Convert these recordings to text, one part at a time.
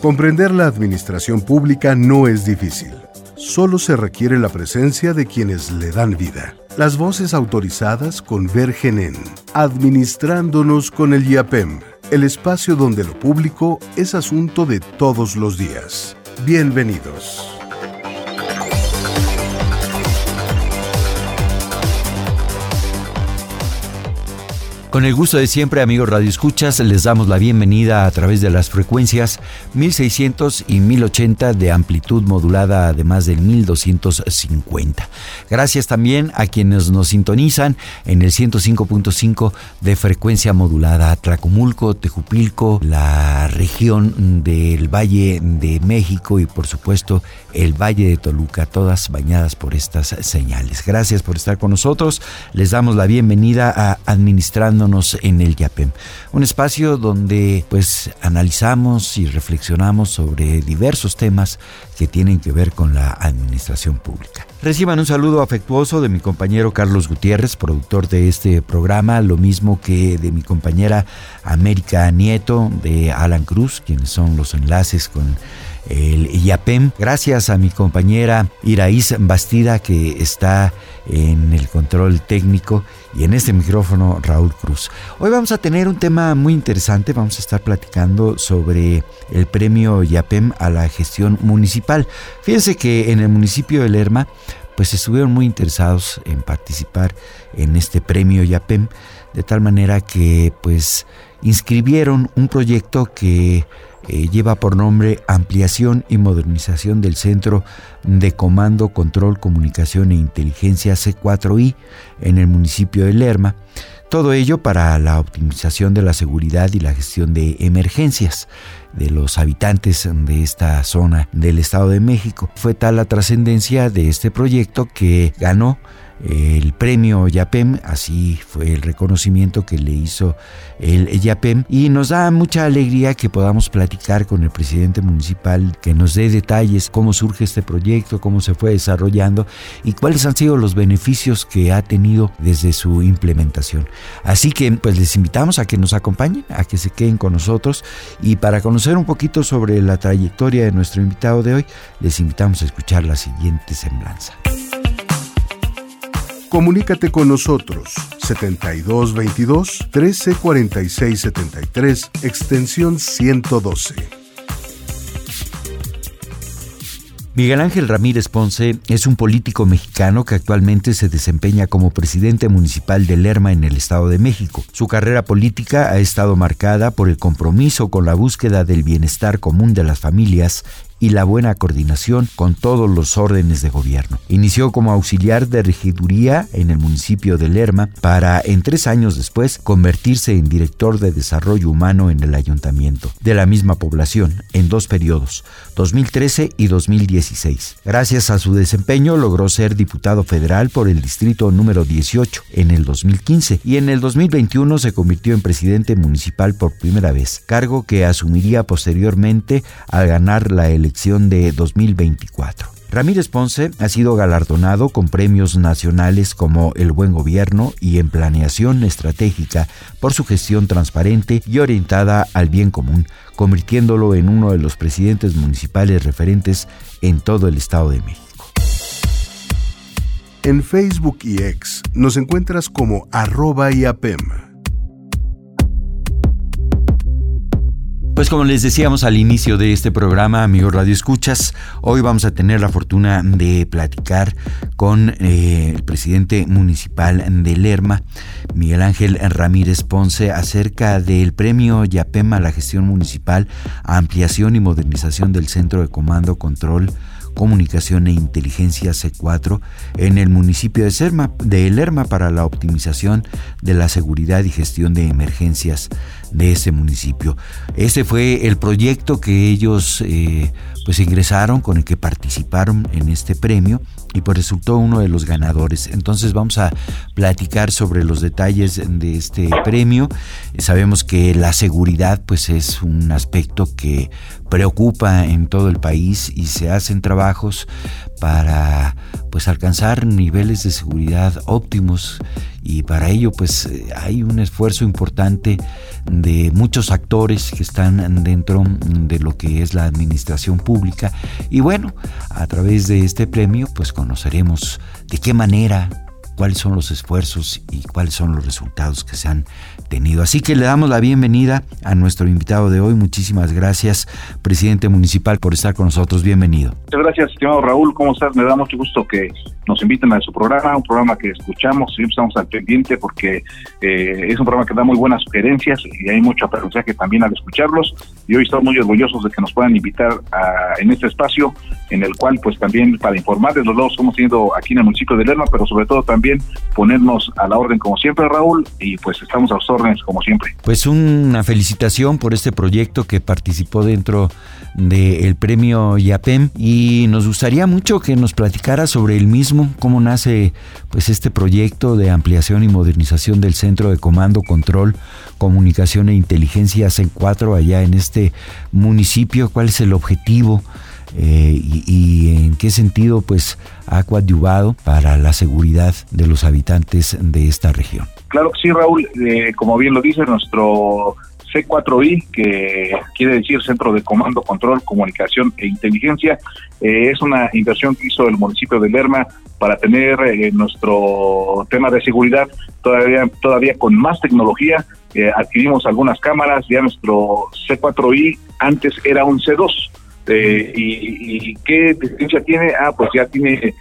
Comprender la administración pública no es difícil. Solo se requiere la presencia de quienes le dan vida. Las voces autorizadas convergen en Administrándonos con el IAPEM, el espacio donde lo público es asunto de todos los días. Bienvenidos. Con el gusto de siempre, amigos radioescuchas, les damos la bienvenida a través de las frecuencias 1600 y 1080 de amplitud modulada, además del 1250. Gracias también a quienes nos sintonizan en el 105.5 de frecuencia modulada, Tlacomulco, Tejupilco, la región del Valle de México y por supuesto el Valle de Toluca, todas bañadas por estas señales. Gracias por estar con nosotros. Les damos la bienvenida a Administrándonos en el IAPEM, un espacio donde pues analizamos y reflexionamos sobre diversos temas que tienen que ver con la administración pública. Reciban un saludo afectuoso de mi compañero Carlos Gutiérrez, productor de este programa, lo mismo que de mi compañera América Nieto, de Alan Cruz, quienes son los enlaces con el IAPEM. Gracias a mi compañera Iraíz Bastida, que está en el control técnico, y en este micrófono Raúl Cruz. Hoy vamos a tener un tema muy interesante. Vamos a estar platicando sobre el premio IAPEM a la gestión municipal. Fíjense que en el municipio de Lerma pues estuvieron muy interesados en participar en este premio IAPEM, de tal manera que pues inscribieron un proyecto que lleva por nombre Ampliación y Modernización del Centro de Comando, Control, Comunicación e Inteligencia C4I en el municipio de Lerma. Todo ello para la optimización de la seguridad y la gestión de emergencias de los habitantes de esta zona del Estado de México. Fue tal la trascendencia de este proyecto que ganó el premio IAPEM, así fue el reconocimiento que le hizo el IAPEM, y nos da mucha alegría que podamos platicar con el presidente municipal, que nos dé detalles cómo surge este proyecto, cómo se fue desarrollando y cuáles han sido los beneficios que ha tenido desde su implementación. Así que pues les invitamos a que nos acompañen, a que se queden con nosotros, y para conocer un poquito sobre la trayectoria de nuestro invitado de hoy, les invitamos a escuchar la siguiente semblanza. Comunícate con nosotros 7222 1346 73, extensión 112. Miguel Ángel Ramírez Ponce es un político mexicano que actualmente se desempeña como presidente municipal de Lerma en el Estado de México. Su carrera política ha estado marcada por el compromiso con la búsqueda del bienestar común de las familias y la buena coordinación con todos los órdenes de gobierno. Inició como auxiliar de regiduría en el municipio de Lerma para, en 3 años después, convertirse en director de desarrollo humano en el ayuntamiento de la misma población en 2 periodos, 2013 y 2016. Gracias a su desempeño logró ser diputado federal por el distrito número 18 en el 2015 y en el 2021 se convirtió en presidente municipal por primera vez, cargo que asumiría posteriormente al ganar la elección de 2024. Ramírez Ponce ha sido galardonado con premios nacionales como el Buen Gobierno y en Planeación Estratégica por su gestión transparente y orientada al bien común, convirtiéndolo en uno de los presidentes municipales referentes en todo el Estado de México. En Facebook y X nos encuentras como @IAPEM. Pues como les decíamos al inicio de este programa, amigos radioescuchas, hoy vamos a tener la fortuna de platicar con el presidente municipal de Lerma, Miguel Ángel Ramírez Ponce, acerca del premio IAPEM a la gestión municipal, a ampliación y modernización del Centro de Comando, Control, Comunicación e Inteligencia C4 en el municipio de Lerma para la optimización de la seguridad y gestión de emergencias de ese municipio. Ese fue el proyecto que ellos pues ingresaron, con el que participaron en este premio, y pues resultó uno de los ganadores. Entonces vamos a platicar sobre los detalles de este premio. Sabemos que la seguridad pues es un aspecto que preocupa en todo el país y se hacen trabajos trabajos para pues alcanzar niveles de seguridad óptimos, y para ello pues hay un esfuerzo importante de muchos actores que están dentro de lo que es la administración pública. Y bueno, a través de este premio pues conoceremos de qué manera, cuáles son los esfuerzos y cuáles son los resultados que se han tenido. Así que le damos la bienvenida a nuestro invitado de hoy. Muchísimas gracias, presidente municipal, por estar con nosotros. Bienvenido. Muchas gracias, estimado Raúl. ¿Cómo estás? Me da mucho gusto que nos inviten a su programa, un programa que escuchamos, siempre estamos al pendiente porque es un programa que da muy buenas sugerencias y hay mucho aprendizaje también al escucharlos, y hoy estamos muy orgullosos de que nos puedan invitar en este espacio en el cual pues también para informar de los logros que hemos tenido aquí en el municipio de Lerma, pero sobre todo también ponernos a la orden como siempre, Raúl, y pues estamos a sus órdenes como siempre. Pues una felicitación por este proyecto que participó dentro del premio IAPEM, y nos gustaría mucho que nos platicara sobre el mismo, cómo nace pues este proyecto de ampliación y modernización del Centro de Comando, Control, Comunicación e Inteligencia C4 allá en este municipio, cuál es el objetivo y en qué sentido pues ha coadyuvado para la seguridad de los habitantes de esta región. Claro que sí, Raúl, como bien lo dice nuestro C4I, que quiere decir Centro de Comando, Control, Comunicación e Inteligencia, es una inversión que hizo el municipio de Lerma para tener nuestro tema de seguridad todavía con más tecnología. Adquirimos algunas cámaras, ya nuestro C4I antes era un C2. ¿Y qué diferencia tiene? Pues ya tiene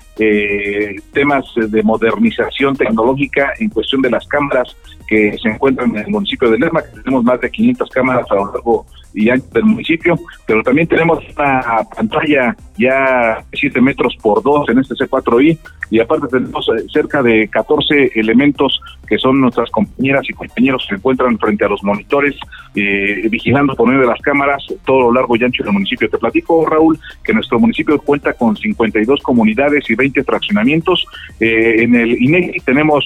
temas de modernización tecnológica en cuestión de las cámaras que se encuentran en el municipio de Lerma, que tenemos más de 500 cámaras a lo largo y ancho del municipio, pero también tenemos una pantalla ya 7 metros por 2 en este C4I, y aparte tenemos cerca de 14 elementos que son nuestras compañeras y compañeros que se encuentran frente a los monitores, vigilando por medio de las cámaras todo lo largo y ancho del municipio. Te platico, Raúl, que nuestro municipio cuenta con 52 comunidades y 20 fraccionamientos. En el INEGI tenemos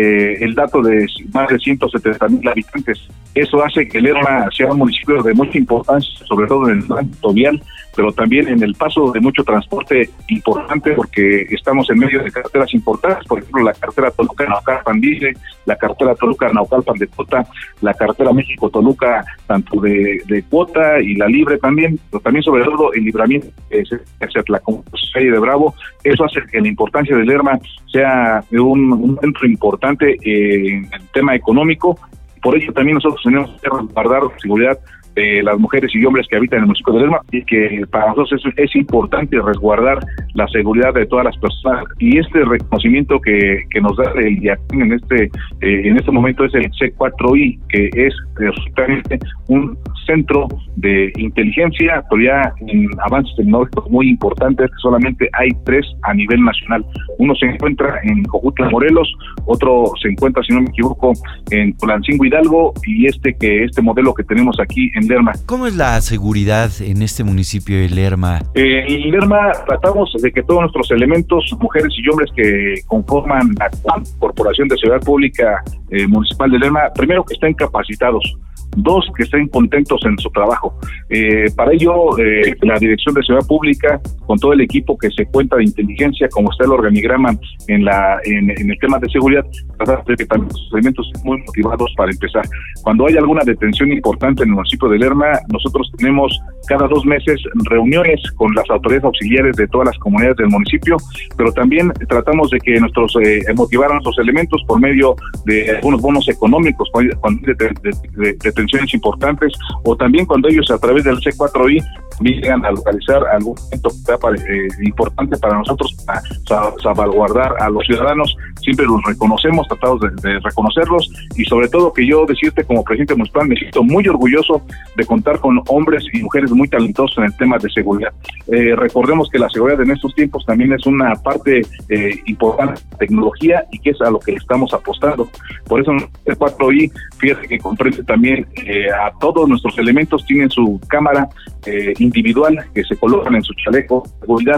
el dato de más de 170,000 habitantes. Eso hace que Lerma sea un municipio de mucha importancia, sobre todo en el ámbito vial, pero también en el paso de mucho transporte importante, porque estamos en medio de carreteras importantes, por ejemplo la carretera Toluca-Naucalpan-Dile, la carretera Toluca-Naucalpan de Cuota, la carretera México-Toluca, tanto de Cuota y la Libre también, pero también sobre todo el libramiento hacia la calle de Bravo. Eso hace que la importancia de Lerma sea un centro importante en el tema económico. Por ello también nosotros tenemos que resguardar la seguridad de las mujeres y hombres que habitan en el municipio de Lerma, y que para nosotros es importante resguardar la seguridad de todas las personas, y este reconocimiento que nos da el IAPEM en este momento es el C4I, que es realmente un centro de inteligencia, pero ya en avances tecnológicos muy importantes, que solamente hay 3 a nivel nacional. Uno se encuentra en Jojutla, Morelos, otro se encuentra, si no me equivoco, en Tulancingo, Hidalgo, y este modelo que tenemos aquí en Lerma. ¿Cómo es la seguridad en este municipio de Lerma? En Lerma tratamos de que todos nuestros elementos, mujeres y hombres que conforman la Corporación de Seguridad Pública Municipal de Lerma, primero que estén capacitados, 2, que estén contentos en su trabajo. Para ello, la Dirección de Seguridad Pública, con todo el equipo que se cuenta de inteligencia, como está el organigrama en el tema de seguridad, trata de que también los elementos estén muy motivados para empezar. Cuando hay alguna detención importante en el municipio de Lerma, nosotros tenemos cada 2 meses reuniones con las autoridades auxiliares de todas las comunidades del municipio, pero también tratamos de que motivar a nuestros elementos por medio de algunos bonos económicos, cuando de detenciones importantes, o también cuando ellos a través del C4I llegan a localizar algún evento importante para nosotros, para salvaguardar a los ciudadanos. Siempre los reconocemos, tratamos de reconocerlos, y sobre todo que yo decirte como presidente municipal me siento muy orgulloso de contar con hombres y mujeres muy talentosos en el tema de seguridad. Recordemos que la seguridad en estos tiempos también es una parte importante de tecnología, y que es a lo que estamos apostando. Por eso el 4I, fíjate que comprende también a todos nuestros elementos, tienen su cámara individual que se colocan en su chaleco de seguridad,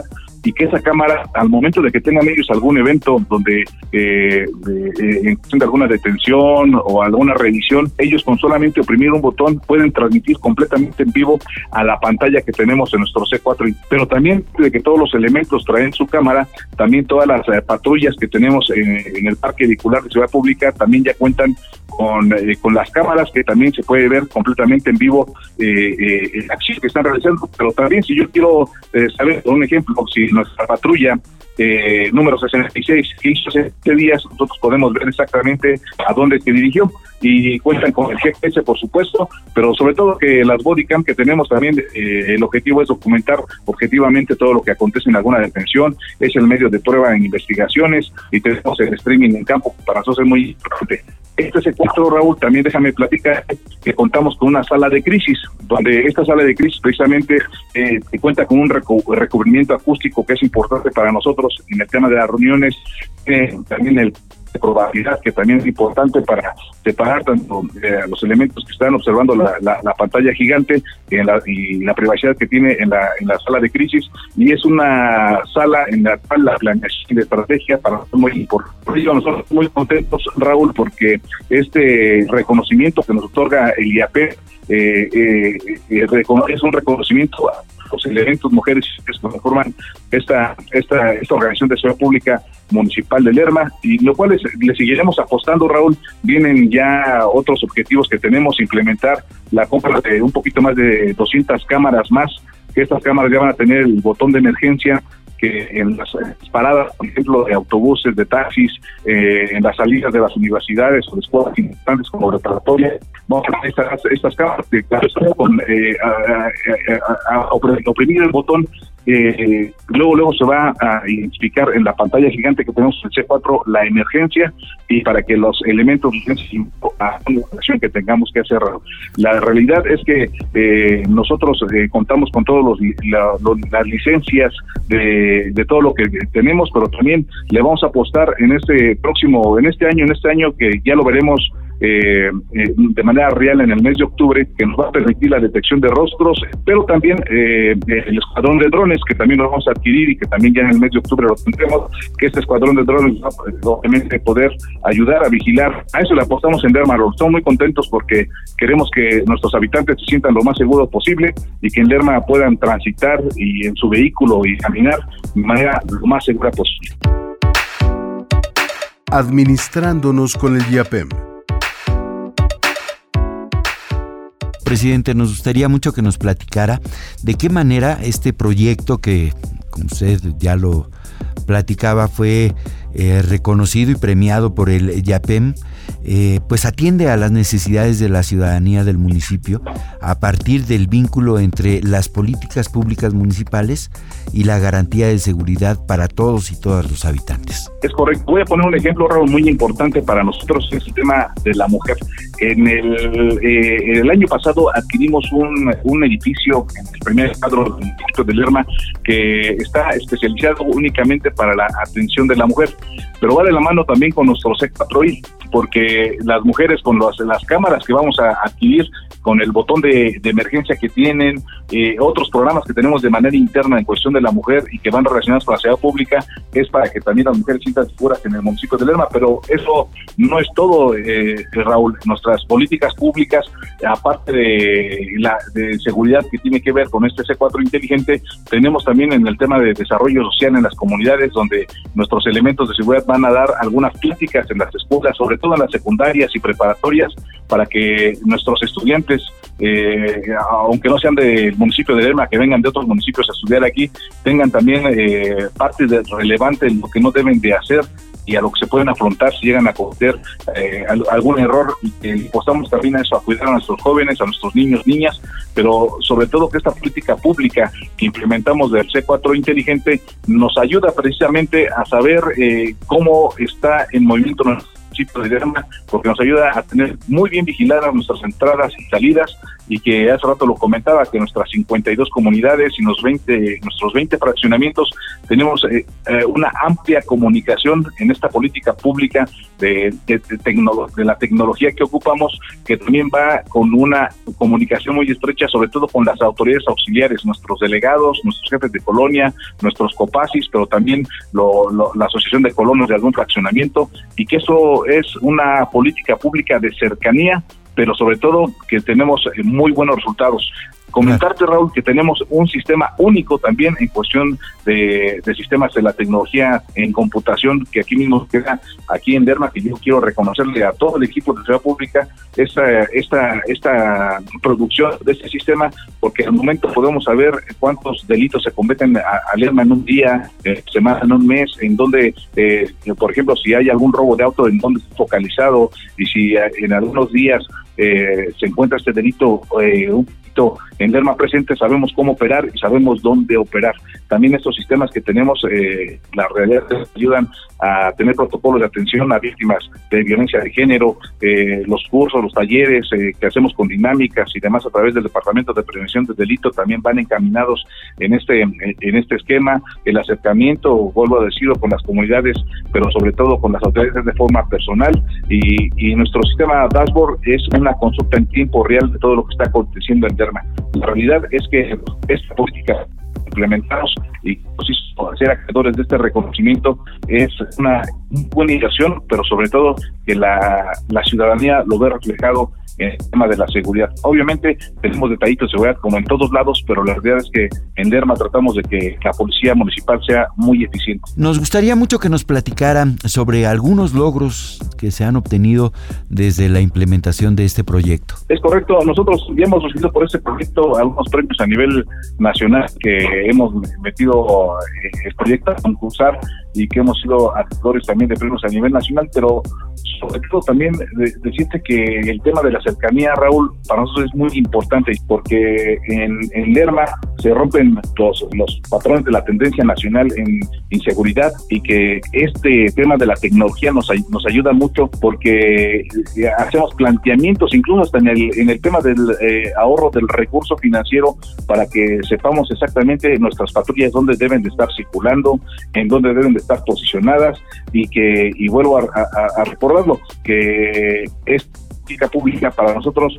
y que esa cámara, al momento de que tengan ellos algún evento donde en cuestión de alguna detención o alguna revisión, ellos con solamente oprimir un botón pueden transmitir completamente en vivo a la pantalla que tenemos en nuestro C4. Pero también de que todos los elementos traen su cámara, también todas las patrullas que tenemos en el parque vehicular de Ciudad Pública también ya cuentan con las cámaras, que también se puede ver completamente en vivo la acción que están realizando. Pero también, si yo quiero saber, por un ejemplo, si nuestra patrulla número 66 que hizo hace 7 días, nosotros podemos ver exactamente a dónde se dirigió, y cuentan con el GPS, por supuesto, pero sobre todo que las bodycam que tenemos también, el objetivo es documentar objetivamente todo lo que acontece en alguna detención, es el medio de prueba en investigaciones, y tenemos el streaming en campo, para nosotros es muy importante. Este C4, Raúl, también déjame platicar que contamos con una sala de crisis, donde esta sala de crisis precisamente cuenta con un recubrimiento acústico que es importante para nosotros en el tema de las reuniones, también el de probabilidad, que también es importante para separar tanto los elementos que están observando la pantalla gigante y la privacidad que tiene en la sala de crisis, y es una sala en la cual la planeación de estrategia para nosotros muy importante. Por ello nosotros muy contentos, Raúl, porque este reconocimiento que nos otorga el IAPEM es un reconocimiento a los elementos mujeres que conforman esta organización de seguridad pública municipal de Lerma, y lo cual le seguiremos apostando, Raúl. Vienen ya otros objetivos que tenemos: implementar la compra de un poquito más de 200 cámaras más, que estas cámaras ya van a tener el botón de emergencia, que en las paradas, por ejemplo, de autobuses, de taxis, en las salidas de las universidades o de escuelas importantes como preparatoria, vamos a tener estas cámaras que oprimir el botón, luego se va a identificar en la pantalla gigante que tenemos en el C4 la emergencia, y para que los elementos a una acción que tengamos que hacer. La realidad es que nosotros contamos con todos las licencias de todo lo que tenemos, pero también le vamos a apostar en este año que ya lo veremos de manera real en el mes de octubre, que nos va a permitir la detección de rostros, pero también el escuadrón de drones, que también lo vamos a adquirir y que también ya en el mes de octubre lo tendremos, que este escuadrón de drones va a obviamente poder ayudar a vigilar. A eso le apostamos en Lerma. Estamos muy contentos porque queremos que nuestros habitantes se sientan lo más seguros posible y que en Lerma puedan transitar y en su vehículo y caminar de manera lo más segura posible. Administrándonos con el IAPEM. Presidente, nos gustaría mucho que nos platicara de qué manera este proyecto, que como usted ya lo platicaba, fue reconocido y premiado por el IAPEM, pues atiende a las necesidades de la ciudadanía del municipio a partir del vínculo entre las políticas públicas municipales y la garantía de seguridad para todos y todas los habitantes. Es correcto. Voy a poner un ejemplo, Raúl, muy importante para nosotros, es el tema de la mujer. En el año pasado adquirimos un edificio en el primer cuadro del municipio de Lerma que está especializado únicamente para la atención de la mujer, pero va de la mano también con nuestro C4I, porque las mujeres con las cámaras que vamos a adquirir, con el botón de emergencia que tienen, otros programas que tenemos de manera interna en cuestión de la mujer y que van relacionados con la seguridad pública, es para que también las mujeres sientan seguras en el municipio de Lerma. Pero eso no es todo, Raúl. Nuestras políticas públicas, aparte de seguridad que tiene que ver con este C4 inteligente, tenemos también en el tema de desarrollo social en las comunidades, donde nuestros elementos de seguridad van a dar algunas pláticas en las escuelas, sobre todo en las secundarias y preparatorias, para que nuestros estudiantes, aunque no sean del municipio de Lerma, que vengan de otros municipios a estudiar aquí, tengan también partes relevantes en lo que no deben de hacer y a lo que se pueden afrontar si llegan a cometer algún error. Y apostamos también a eso, a cuidar a nuestros jóvenes, a nuestros niños, niñas, pero sobre todo que esta política pública que implementamos del C4 inteligente nos ayuda precisamente a saber cómo está en movimiento nuestro municipio de Lerma, porque nos ayuda a tener muy bien vigiladas nuestras entradas y salidas, y que hace rato lo comentaba, que nuestras 52 comunidades y nuestros 20 fraccionamientos tenemos una amplia comunicación en esta política pública de la tecnología que ocupamos, que también va con una comunicación muy estrecha, sobre todo con las autoridades auxiliares, nuestros delegados, nuestros jefes de colonia, nuestros copacis, pero también la asociación de colonos de algún fraccionamiento, y que eso es una política pública de cercanía, pero sobre todo que tenemos muy buenos resultados. Comentarte, Raúl, que tenemos un sistema único también en cuestión de sistemas de la tecnología en computación, que aquí mismo queda, aquí en Lerma, que yo quiero reconocerle a todo el equipo de Seguridad Pública esta producción de este sistema, porque al momento podemos saber cuántos delitos se cometen a Lerma en un día, semana, en un mes, en donde, por ejemplo, si hay algún robo de auto, en donde está focalizado, y si en algunos días se encuentra este delito en Lerma presente, sabemos cómo operar y sabemos dónde operar. También estos sistemas que tenemos, la realidad, ayudan a tener protocolos de atención a víctimas de violencia de género, los cursos, los talleres que hacemos con dinámicas y demás a través del Departamento de Prevención del Delito también van encaminados en este esquema. El acercamiento, vuelvo a decirlo, con las comunidades, pero sobre todo con las autoridades de forma personal, y nuestro sistema dashboard es una consulta en tiempo real de todo lo que está aconteciendo en Lerma. La realidad es que esta política implementamos y ser acreedores de este reconocimiento es una buena inversión, pero sobre todo que la ciudadanía lo ve reflejado en el tema de la seguridad. Obviamente tenemos detallitos de seguridad como en todos lados, pero la realidad es que en Lerma tratamos de que la policía municipal sea muy eficiente. Nos gustaría mucho que nos platicaran sobre algunos logros que se han obtenido desde la implementación de este proyecto. Es correcto, nosotros ya hemos recibido por este proyecto algunos premios a nivel nacional, que hemos metido el proyecto a concursar y que hemos sido actores también de premios a nivel nacional, pero sobre todo también decirte que el tema de la cercanía, Raúl, para nosotros es muy importante, porque en Lerma se rompen los patrones de la tendencia nacional en inseguridad, y que este tema de la tecnología nos ayuda mucho, porque hacemos planteamientos incluso hasta en el tema del ahorro del recurso financiero, para que sepamos exactamente nuestras patrullas dónde deben de estar circulando, en dónde deben de estar posicionadas, y vuelvo a recordarlo, que es política pública para nosotros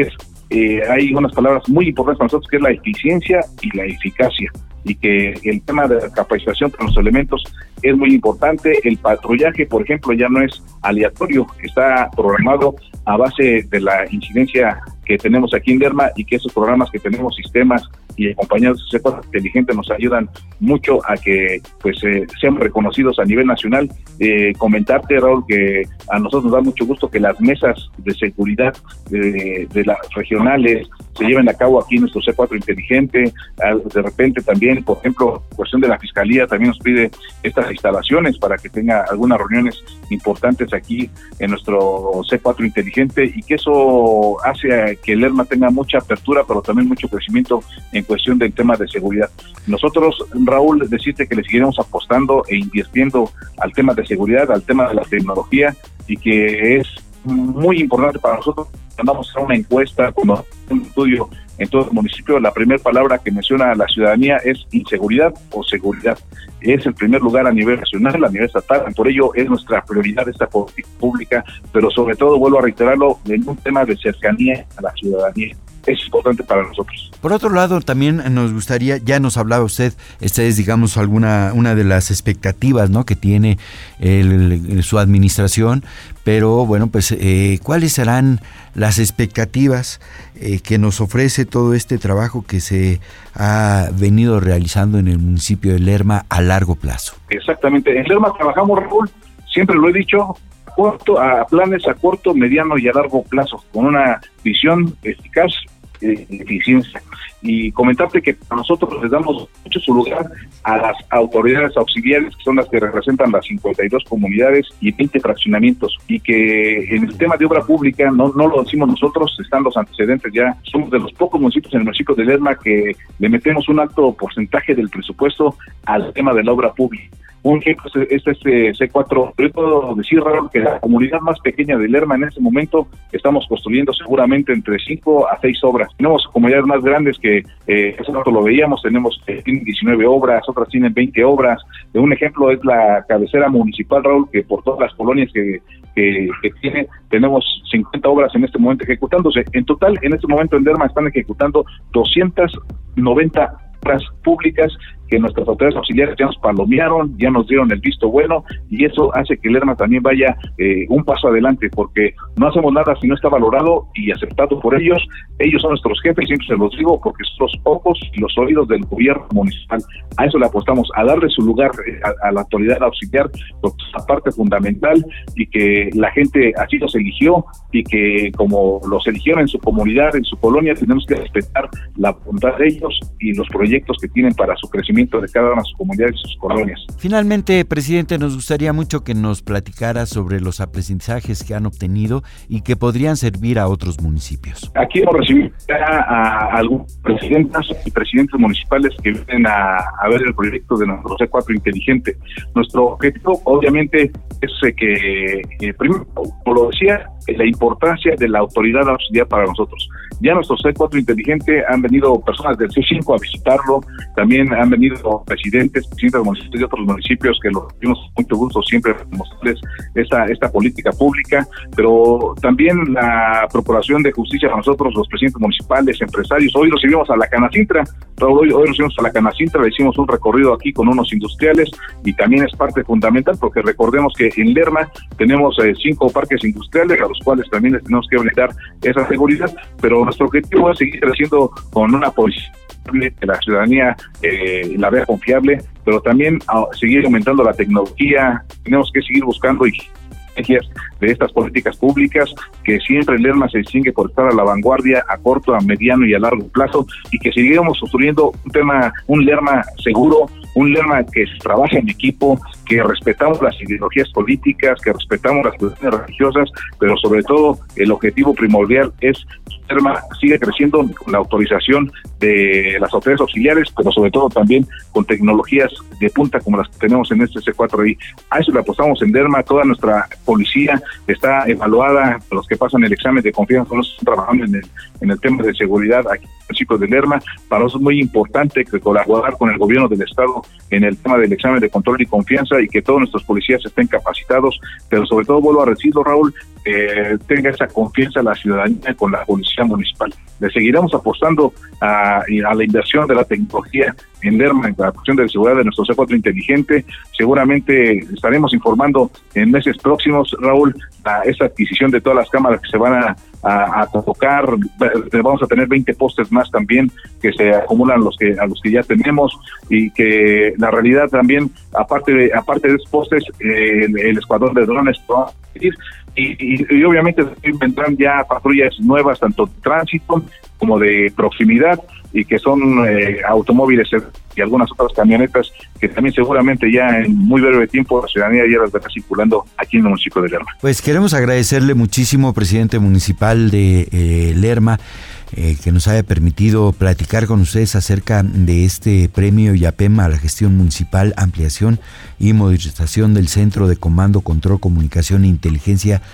hay unas palabras muy importantes para nosotros, que es la eficiencia y la eficacia, y que el tema de la capacitación para los elementos es muy importante. El patrullaje, por ejemplo, ya no es aleatorio, está programado a base de la incidencia que tenemos aquí en Lerma, y que esos programas que tenemos, sistemas y acompañados de C4 inteligente, nos ayudan mucho a que sean reconocidos a nivel nacional. Comentarte, Raúl, que a nosotros nos da mucho gusto que las mesas de seguridad de las regionales se lleven a cabo aquí en nuestro C4 inteligente. De repente también, por ejemplo, cuestión de la Fiscalía también nos pide estas instalaciones para que tenga algunas reuniones importantes aquí en nuestro C4 inteligente, y que eso hace que Lerma tenga mucha apertura, pero también mucho crecimiento en cuestión del tema de seguridad. Nosotros, Raúl, decirte que le seguiremos apostando e invirtiendo al tema de seguridad, al tema de la tecnología, y que es muy importante para nosotros. Andamos a hacer una encuesta, como un estudio en todo el municipio, la primera palabra que menciona la ciudadanía es inseguridad o seguridad. Es el primer lugar a nivel nacional, a nivel estatal, por ello es nuestra prioridad esta política pública, pero sobre todo, vuelvo a reiterarlo, en un tema de cercanía a la ciudadanía. Es importante para nosotros. Por otro lado, también nos gustaría, ya nos hablaba usted, esta es, digamos, una de las expectativas, ¿no?, que tiene su administración, pero bueno, pues ¿cuáles serán las expectativas que nos ofrece todo este trabajo que se ha venido realizando en el municipio de Lerma a largo plazo? Exactamente, en Lerma trabajamos, Raúl, siempre lo he dicho, a planes a corto, mediano y a largo plazo, con una visión eficaz de eficiencia. Y comentarte que nosotros les damos mucho su lugar a las autoridades auxiliares, que son las que representan las 52 comunidades y 20 fraccionamientos, y que en el tema de obra pública no lo decimos nosotros, están los antecedentes ya. Somos de los pocos municipios en el municipio de Lerma que le metemos un alto porcentaje del presupuesto al tema de la obra pública. Un ejemplo es este C4. Yo puedo decir, Raúl, que la comunidad más pequeña de Lerma en este momento estamos construyendo seguramente entre 5 a 6 obras. Tenemos comunidades más grandes que hace rato lo veíamos, tienen 19 obras, otras tienen 20 obras. Un ejemplo es la cabecera municipal, Raúl, que por todas las colonias que tiene, tenemos 50 obras en este momento ejecutándose. En total, en este momento en Lerma están ejecutando 290 obras públicas que nuestras autoridades auxiliares ya nos palomearon, ya nos dieron el visto bueno, y eso hace que Lerma también vaya un paso adelante, porque no hacemos nada si no está valorado y aceptado por ellos. Ellos son nuestros jefes, siempre se los digo, porque son los ojos y los oídos del gobierno municipal. A eso le apostamos, a darle su lugar a la autoridad auxiliar, porque es una parte fundamental, y que la gente así los eligió, y que como los eligieron en su comunidad, en su colonia, tenemos que respetar la voluntad de ellos y los proyectos que tienen para su crecimiento de cada una de sus comunidades y sus colonias. Finalmente, presidente, nos gustaría mucho que nos platicara sobre los aprendizajes que han obtenido y que podrían servir a otros municipios. Aquí hemos recibido a algunos presidentes y presidentes municipales que vienen a ver el proyecto de nuestro C4 inteligente. Nuestro objetivo, obviamente, es que, primero, como lo decía, la importancia de la autoridad auxiliar para nosotros. Ya nuestro C4 inteligente han venido personas del C5 a visitarlo, también han venido presidentes municipios de otros municipios que lo tuvimos mucho gusto siempre mostrarles esta política pública, pero también la Procuración de Justicia para nosotros, los presidentes municipales, empresarios. Hoy recibimos a la Canacintra, hoy recibimos a la Canacintra, le hicimos un recorrido aquí con unos industriales, y también es parte fundamental, porque recordemos que en Lerma tenemos 5 parques industriales a los cuales también les tenemos que brindar esa seguridad, pero nuestro objetivo es seguir creciendo con una policía que la ciudadanía la vea confiable, pero también seguir aumentando la tecnología. Tenemos que seguir buscando estrategias de estas políticas públicas, que siempre Lerma se distingue por estar a la vanguardia a corto, a mediano y a largo plazo, y que sigamos construyendo un Lerma seguro, un Lerma que trabaja en equipo, que respetamos las ideologías políticas, que respetamos las cuestiones religiosas, pero sobre todo el objetivo primordial es que Lerma sigue creciendo con la autorización de las autoridades auxiliares, pero sobre todo también con tecnologías de punta como las que tenemos en este C4I. A eso le apostamos en Lerma. Toda nuestra policía está evaluada, los que pasan el examen de confianza, los que están trabajando en el tema de seguridad aquí en el municipio de Lerma. Para nosotros es muy importante que colaborar con el gobierno del estado en el tema del examen de control y confianza, y que todos nuestros policías estén capacitados, pero sobre todo, vuelvo a decirlo, Raúl, tenga esa confianza la ciudadanía con la policía municipal. Le seguiremos apostando a la inversión de la tecnología en Lerma, en la cuestión de la seguridad de nuestro C4 inteligente. Seguramente estaremos informando en meses próximos, Raúl, esta adquisición de todas las cámaras que se van a colocar. Vamos a tener 20 postes más también que se acumulan a los que ya tenemos, y que la realidad también, aparte de esos postes, el escuadrón de drones va a seguir. Y obviamente vendrán ya patrullas nuevas, tanto de tránsito como de proximidad, y que son automóviles y algunas otras camionetas que también seguramente ya en muy breve tiempo la ciudadanía ya las verá circulando aquí en el municipio de Lerma. Pues queremos agradecerle muchísimo, presidente municipal de Lerma, que nos haya permitido platicar con ustedes acerca de este premio IAPEM a la gestión municipal, ampliación y modernización del Centro de Comando, Control, Comunicación e Inteligencia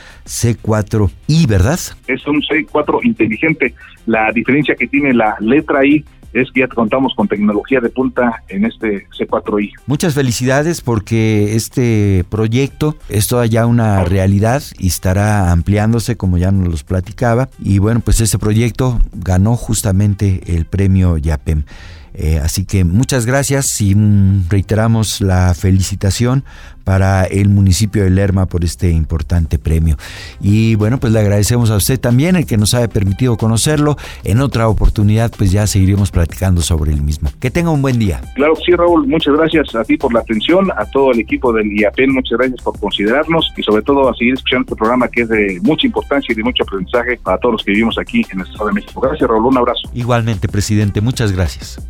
C4I, ¿verdad? Es un C4 inteligente. La diferencia que tiene la letra I es que ya contamos con tecnología de punta en este C4I. Muchas felicidades, porque este proyecto es toda ya una realidad y estará ampliándose, como ya nos los platicaba. Y bueno, pues este proyecto ganó justamente el premio IAPEM. Así que muchas gracias y reiteramos la felicitación para el municipio de Lerma por este importante premio. Y bueno, pues le agradecemos a usted también el que nos haya permitido conocerlo. En otra oportunidad pues ya seguiremos platicando sobre el mismo. Que tenga un buen día. Claro que sí, Raúl, muchas gracias a ti por la atención, a todo el equipo del IAPEM, muchas gracias por considerarnos, y sobre todo a seguir escuchando este programa que es de mucha importancia y de mucho aprendizaje para todos los que vivimos aquí en el Estado de México. Gracias, Raúl, un abrazo. Igualmente, presidente, muchas gracias.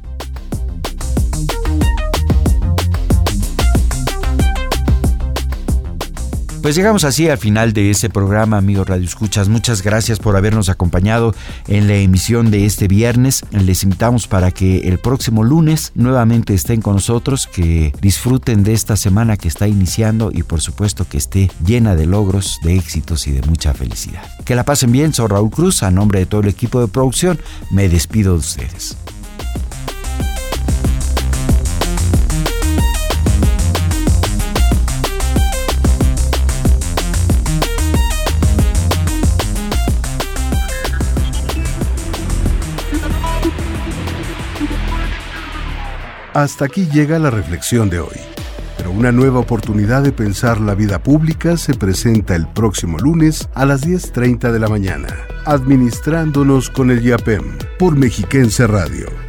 Pues llegamos así al final de este programa, amigos Radio Escuchas. Muchas gracias por habernos acompañado en la emisión de este viernes. Les invitamos para que el próximo lunes nuevamente estén con nosotros, que disfruten de esta semana que está iniciando y por supuesto que esté llena de logros, de éxitos y de mucha felicidad. Que la pasen bien. Soy Raúl Cruz. A nombre de todo el equipo de producción, me despido de ustedes. Hasta aquí llega la reflexión de hoy. Pero una nueva oportunidad de pensar la vida pública se presenta el próximo lunes a las 10:30 de la mañana, administrándonos con el IAPEM, por Mexiquense Radio.